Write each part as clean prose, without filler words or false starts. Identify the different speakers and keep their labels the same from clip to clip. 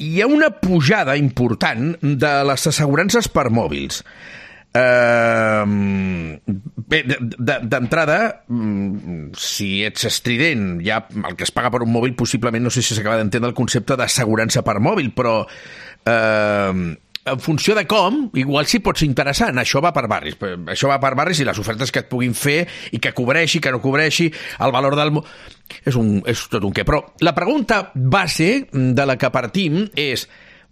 Speaker 1: hi ha una pujada important de les assegurances per mòbils. Bé, d'entrada, si ets estrident, ja el que es paga per un mòbil possiblement, no sé si s'acaba d'entendre el concepte d'assegurança per mòbil, però en funció de com, igual sí pot ser interessant. Això va per barris. Això va per barris i les ofertes que et puguin fer i que cobreixi, que no cobreixi, el valor del... És tot un què. Però la pregunta base de la que partim és: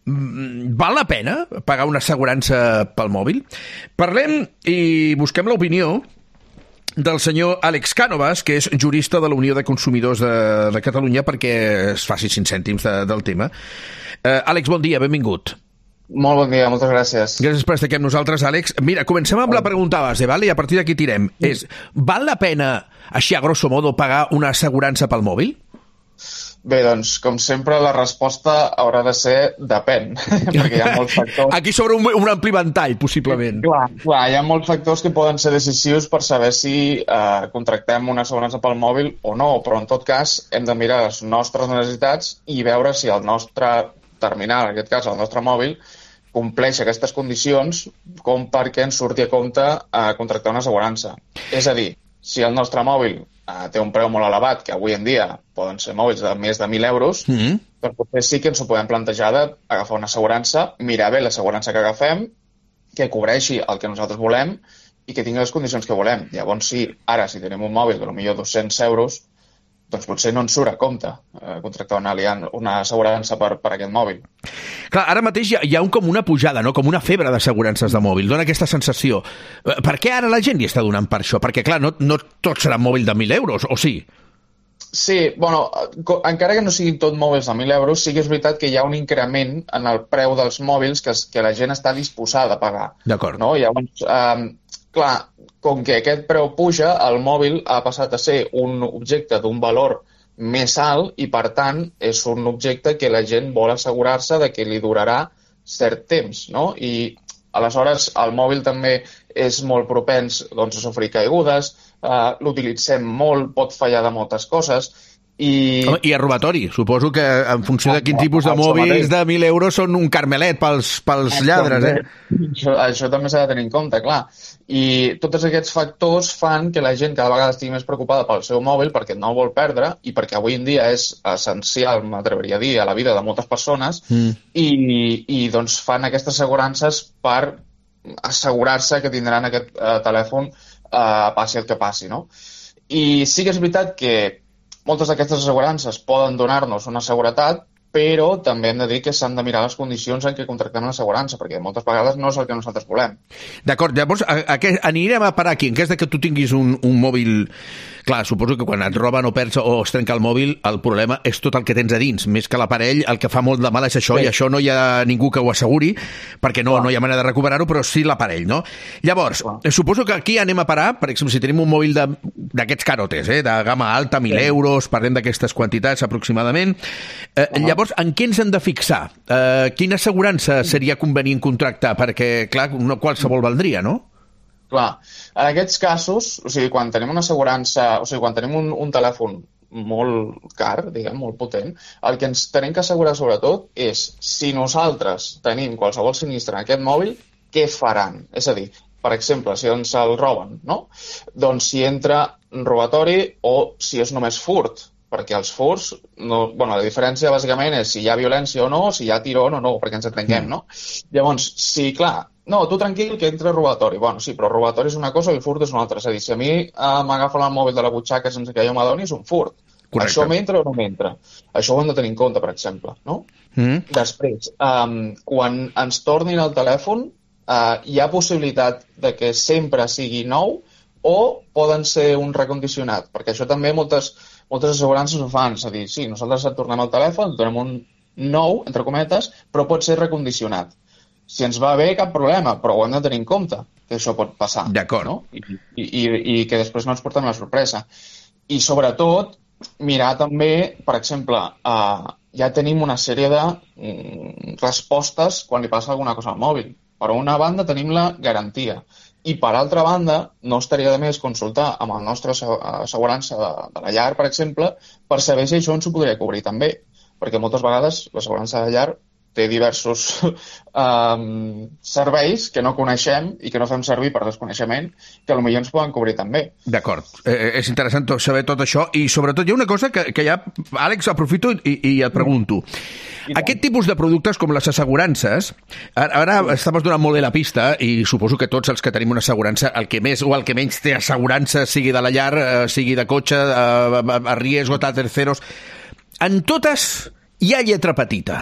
Speaker 1: val la pena pagar una assegurança pel mòbil? Parlem i busquem l'opinió del senyor Àlex Cànovas, que és jurista de la Unió de Consumidors de Catalunya, perquè es faci 5 cèntims del tema. Àlex, bon dia, benvingut.
Speaker 2: Molt bon dia, moltes gràcies.
Speaker 1: Gràcies per estar aquí amb nosaltres, Àlex. Mira, comencem amb la pregunta base, vale? I a partir d'aquí tirem. Val la pena, així a grosso modo, pagar una assegurança pel mòbil?
Speaker 2: Bé, doncs, com sempre, la resposta haurà de ser depèn, perquè hi ha molts factors...
Speaker 1: Aquí s'obre un ampli ventall, possiblement.
Speaker 2: Clar, hi ha molts factors que poden ser decisius per saber si contractem una assegurança pel mòbil o no, però en tot cas hem de mirar les nostres necessitats i veure si el nostre terminal, en aquest cas el nostre mòbil, compleix aquestes condicions com perquè ens surti a compte contractar una assegurança. És a dir, si el nostre mòbil té un preu molt elevat, que avui en dia poden ser mòbils de més de 1.000 euros, doncs potser sí que ens ho podem plantejar d'agafar una assegurança, mirar bé l'assegurança que agafem, que cobreixi el que nosaltres volem i que tingui les condicions que volem. Llavors, si tenim un mòbil de potser 200 euros, doncs potser no ens surt a compte contractar una assegurança per aquest mòbil.
Speaker 1: Clar, ara mateix hi ha com una pujada, no? Com una febre d'assegurances de mòbil. Dóna aquesta sensació. Per què ara la gent hi està donant per això? Perquè, clar, no tot serà mòbil de 1.000 euros, o sí?
Speaker 2: Sí, bueno, encara que no siguin tot mòbils de 1.000 euros, sí que és veritat que hi ha un increment en el preu dels mòbils que la gent està disposada a pagar.
Speaker 1: D'acord.
Speaker 2: No? Llavors, clar, com que aquest preu puja, el mòbil ha passat a ser un objecte d'un valor més alt i, per tant, és un objecte que la gent vol assegurar-se de que li durarà cert temps, no? I, aleshores, el mòbil també és molt propens a sofrir caigudes, l'utilitzem molt, pot fallar de moltes coses, i
Speaker 1: a robatori. Suposo que en funció de quin tipus de mòbils de 1.000 euros són un carmelet pels lladres,
Speaker 2: Això també s'ha de tenir en compte, clar. I tots aquests factors fan que la gent cada vegada estigui més preocupada pel seu mòbil perquè no el vol perdre i perquè avui en dia és essencial, m'atreviria a dir, a la vida de moltes persones i doncs fan aquestes assegurances per assegurar-se que tindran aquest telèfon passi el que passi, no? I sí que és veritat que moltes d'aquestes assegurances poden donar-nos una seguretat, però també hem de dir que s'han de mirar les condicions en què contractem l'assegurança, perquè moltes vegades no és el que nosaltres volem.
Speaker 1: D'acord, llavors anirem a parar aquí. En cas de que tu tinguis un mòbil... Clar, suposo que quan et roben o perds o es trenca el mòbil, el problema és tot el que tens a dins. Més que l'aparell, el que fa molt de mal és això, i això no hi ha ningú que ho asseguri, perquè no hi ha manera de recuperar-ho, però sí l'aparell, no? Llavors, suposo que aquí anem a parar, per exemple, si tenim un mòbil d'aquests carotes, de gamma alta, 1.000 euros, parlem d'aquestes quantitats aproximadament. Llavors, en què ens hem de fixar? Quina assegurança seria convenient contractar? Perquè, clar, no qualsevol valdria, no?
Speaker 2: Clar, en aquests casos, o sigui, quan tenim una assegurança, o sigui, quan tenim un telèfon molt car, diguem, molt potent, el que ens tenim que assegurar sobretot és si nosaltres tenim qualsevol sinistre en aquest mòbil, què faran? És a dir, per exemple, si ens el roben, no? Doncs si entra robatori o si és només furt, perquè els furts, la diferència bàsicament és si hi ha violència o no, si hi ha tirón o no, perquè ens entenguem, no? Llavors, si, clar, no, tu tranquil que entra robatori. Bueno, sí, però robatori és una cosa i el furt és una altra. És a dir, si a mi m'agafen el mòbil de la butxaca sense que jo m'adoni, és un furt. Correcte. Això m'entra o no m'entra? Això ho hem de tenir en compte, per exemple, no? Després, quan ens tornin el telèfon, hi ha possibilitat de que sempre sigui nou o poden ser un recondicionat, perquè això també moltes assegurances ho fan. És a dir, sí, nosaltres et tornem el telèfon, et donem un nou, entre cometes, però pot ser recondicionat. Si ens va bé, cap problema, però ho hem de tenir en compte, que això pot passar.
Speaker 1: D'acord.
Speaker 2: No? I que després no ens portem la sorpresa. I sobretot, mirar també, per exemple, ja tenim una sèrie de respostes quan li passa alguna cosa al mòbil. Per una banda tenim la garantia i per altra banda no estaria de més consultar amb el nostre assegurança de la llar, per exemple, per saber si això ens ho podria cobrir també, perquè moltes vegades l'assegurança de llar té diversos serveis que no coneixem i que no fem servir per desconeixement, que potser ens poden cobrir també.
Speaker 1: D'acord. És interessant saber tot això i sobretot hi ha una cosa que ja, Àlex, aprofito i et pregunto. Aquest tipus de productes com les assegurances, ara estaves donant molt bé la pista i suposo que tots els que tenim una assegurança, el que més o el que menys té assegurança, sigui de la llar, sigui de cotxe, a riesgo, a terceros, en totes hi ha lletra petita.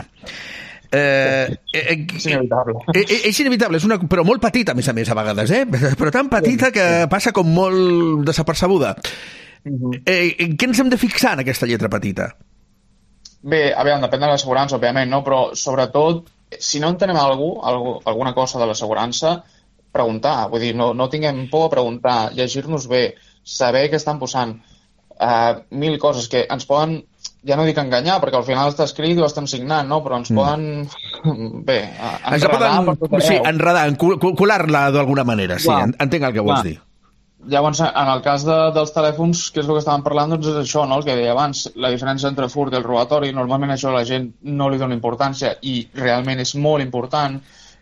Speaker 2: És inevitable.
Speaker 1: És inevitable, però molt petita, a més a vegades, però tan petita que passa com molt desapercebuda. Què ens hem de fixar en aquesta lletra petita?
Speaker 2: Bé, a veure, depèn de l'assegurança, òbviament, no? Però sobretot, si no entenem alguna cosa de l'assegurança, preguntar. Vull dir, no tinguem por a preguntar, llegir-nos bé, saber què estan posant. Mil coses que ens poden, ja no dic enganyar, perquè al final està escrit i ho estan signant, no? Però ens poden, bé, enredar per tot arreu.
Speaker 1: Sí, enredar, colar-la d'alguna manera, sí, entenc el que vols dir.
Speaker 2: Llavors, en el cas dels telèfons, que és el que estàvem parlant, doncs és això, no? El que deia abans, la diferència entre furt i el robatori, normalment això la gent no li dona importància i realment és molt important,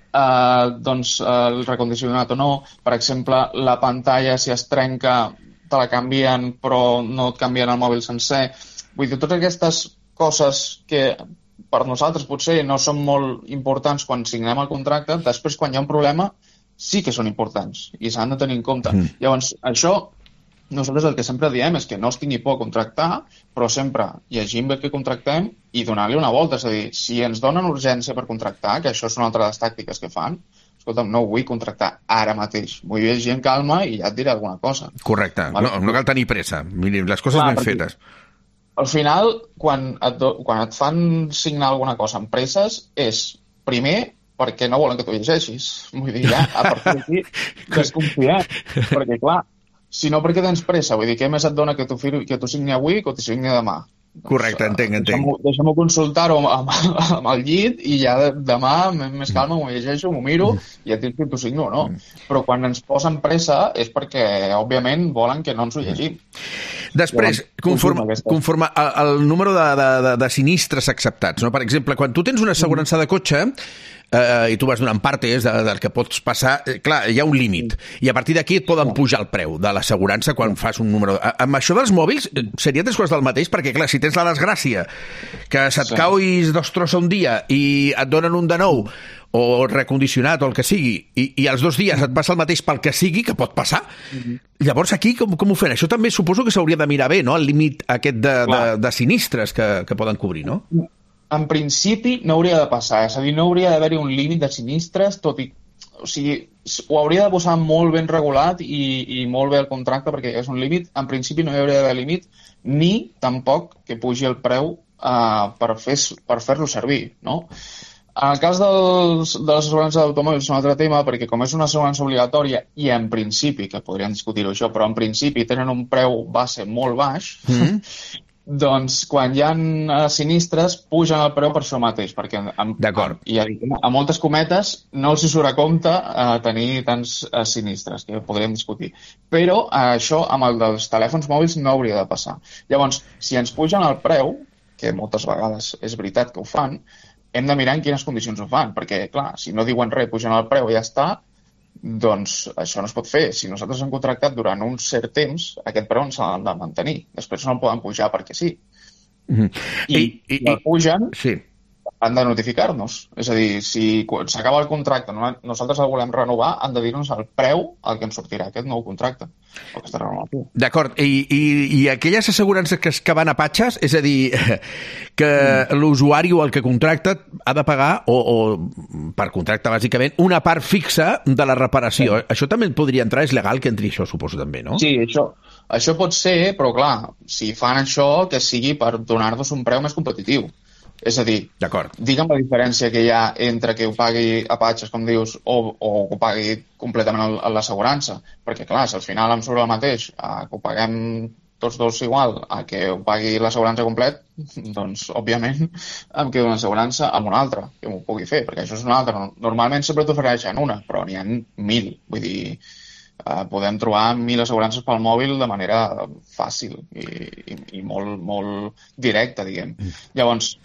Speaker 2: doncs el recondicionat o no. Per exemple, la pantalla, si es trenca, te la canvien, però no et canvien el mòbil sencer. Vull dir, totes aquestes coses que per nosaltres potser no són molt importants quan signem el contracte, després quan hi ha un problema sí que són importants i s'han de tenir en compte. Llavors, això, nosaltres el que sempre diem és que no es tingui por a contractar, però sempre llegim bé què contractem i donar-li una volta. És a dir, si ens donen urgència per contractar, que això és una altra de les tàctiques que fan, escolta'm, no vull contractar ara mateix. Vull llegir en calma i ja et diré alguna cosa.
Speaker 1: Correcte. Vale? No cal tenir pressa. Miri, les coses ben fetes.
Speaker 2: Al final, quan et fan signar alguna cosa amb presses, és, primer, perquè no volen que tu llegeixis. Vull dir, ja, a partir d'aquí, desconfiar. Perquè, clar, si no, perquè tens pressa? Vull dir, què més et dona que tu signi avui que tu signi demà?
Speaker 1: Correcte, entenc.
Speaker 2: Deixa'm-ho consultar-ho amb el llit i ja demà, més calma, m'ho llegeixo, m'ho miro i et dic que t'ho signo, no? Però quan ens posen pressa és perquè, òbviament, volen que no ens ho llegim.
Speaker 1: Després, conforme el número de sinistres acceptats, no? Per exemple, quan tu tens una assegurança de cotxe i tu vas donant partes del que pots passar, clar, hi ha un límit i a partir d'aquí et poden pujar el preu de l'assegurança quan fas un número. Amb això dels mòbils seria tres coses del mateix, perquè clar, si tens la desgràcia que se't cau i es destrossa un dia i et donen un de nou o recondicionat o el que sigui i als 2 dies et passa el mateix pel que sigui, que pot passar, llavors aquí com ho fem? Això també suposo que s'hauria de mirar bé, no? El límit aquest de sinistres que poden cobrir, no?
Speaker 2: En principi no hauria de passar, és a dir, no hauria d'haver-hi un límit de sinistres, tot i... O sigui, ho hauria de posar molt ben regulat i molt bé el contracte perquè és un límit. En principi no hi hauria d'haver límit ni tampoc que pugi el preu per fer-lo servir, no? En el cas de les assegurances d'automòbils és un altre tema perquè com és una assegurança obligatòria i en principi, que podríem discutir-ho això, però en principi tenen un preu base molt baix, doncs quan hi ha sinistres pugen el preu per això mateix, perquè a moltes cometes no els hi surt a compte tenir tants sinistres, que podríem discutir. Però això amb el dels telèfons mòbils no hauria de passar. Llavors, si ens pugen el preu, que moltes vegades és veritat que ho fan, hem de mirar en quines condicions ho fan, perquè, clar, si no diuen res, pugen el preu i ja està, doncs això no es pot fer. Si nosaltres hem contractat durant un cert temps, aquest preu ens l'han de mantenir. Després no el poden pujar perquè sí. I el pugen, han de notificar-nos. És a dir, si s'acaba el contracte, nosaltres el volem renovar, han de dir-nos el preu al que ens sortirà aquest nou contracte.
Speaker 1: D'acord, i aquelles assegurances que van a patxes, és a dir, que l'usuari o el que contracta ha de pagar, o per contracte bàsicament, una part fixa de la reparació. Això també podria entrar, és legal que entri això, suposo també, no?
Speaker 2: Sí, això pot ser, però clar, si fan això, que sigui per donar-nos un preu més competitiu. És a dir, digue'm la diferència que hi ha entre que ho pagui a patxes, com dius, o que ho pagui completament a l'assegurança. Perquè, clar, si al final em surt el mateix, que ho paguem tots dos igual, a que ho pagui l'assegurança complet, doncs, òbviament, em quedo una assegurança amb una altra, que m'ho pugui fer, perquè això és una altra. Normalment sempre t'ofereixen una, però n'hi ha 1.000. Vull dir, podem trobar 1.000 assegurances pel mòbil de manera fàcil i molt, molt directa, diguem. Llavors,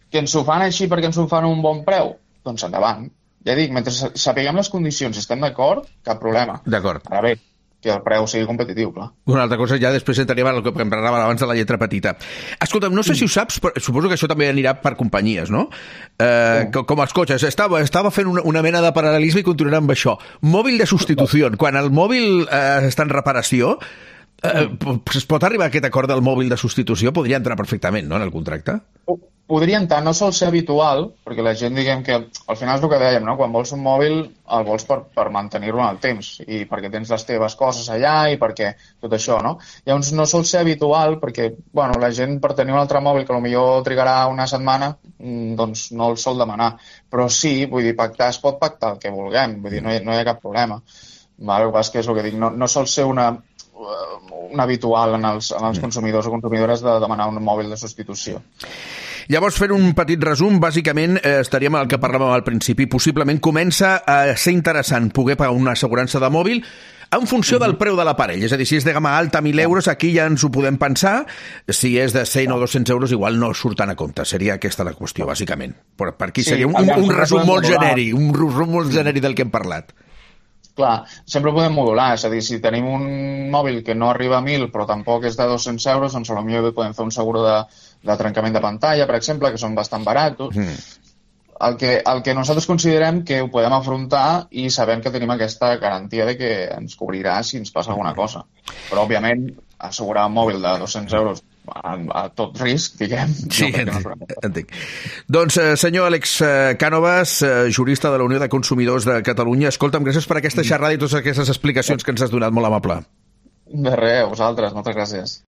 Speaker 2: Que ens ho fan així perquè ens ho fan a un bon preu? Doncs endavant. Ja dic, mentre sapiguem les condicions i estem d'acord, cap problema.
Speaker 1: D'acord.
Speaker 2: Ara bé, que el preu sigui competitiu, clar.
Speaker 1: Una altra cosa, ja després entraríem al que em parlava abans de la lletra petita. Escolta'm, no sé si ho saps, però suposo que això també anirà per companyies, no? Com els cotxes. Estava fent una mena de paral·lelisme i continuarà amb això. Mòbil de substitució. Quan el mòbil està en reparació, es pot arribar a aquest acord del mòbil de substitució? Podria entrar perfectament, no?, en el contracte?
Speaker 2: Podria entrar, no sol ser habitual, perquè la gent, diguem que, al final és el que dèiem, no? Quan vols un mòbil, el vols per mantenir-lo en el temps, i perquè tens les teves coses allà, i perquè tot això, no? Llavors no sol ser habitual, perquè, bueno, la gent per tenir un altre mòbil que potser trigarà una setmana, doncs no el sol demanar. Però sí, vull dir, pactar, es pot pactar el que vulguem, vull dir, no hi ha cap problema. El que passa que és el que dic, no sol ser un habitual en els consumidors o consumidores de demanar un mòbil de substitució.
Speaker 1: Llavors, fent un petit resum, bàsicament estaríem al que parlàvem al principi. Possiblement comença a ser interessant poder pagar una assegurança de mòbil en funció del preu de l'aparell. És a dir, si és de gamma alta, 1.000 euros, aquí ja ens ho podem pensar. Si és de 100 o 200 euros, igual no surten a compte. Seria aquesta la qüestió, bàsicament. Per aquí seria un resum molt genèric, un resum molt genèric del que hem parlat.
Speaker 2: Clar, sempre podem modular, és a dir, si tenim un mòbil que no arriba a 1.000 però tampoc és de 200 euros, doncs potser podem fer un seguro de trencament de pantalla, per exemple, que són bastant baratos. El que nosaltres considerem que ho podem afrontar i sabem que tenim aquesta garantia de que ens cobrirà si ens passa alguna cosa. Però, òbviament, assegurar un mòbil de 200 euros a tot risc, diguem.
Speaker 1: Sí, entenc. Doncs, senyor Àlex Cànovas, jurista de la Unió de Consumidors de Catalunya, escolta'm, gràcies per aquesta xerrada i totes aquestes explicacions que ens has donat, molt amable.
Speaker 2: De res, a vosaltres, moltes gràcies.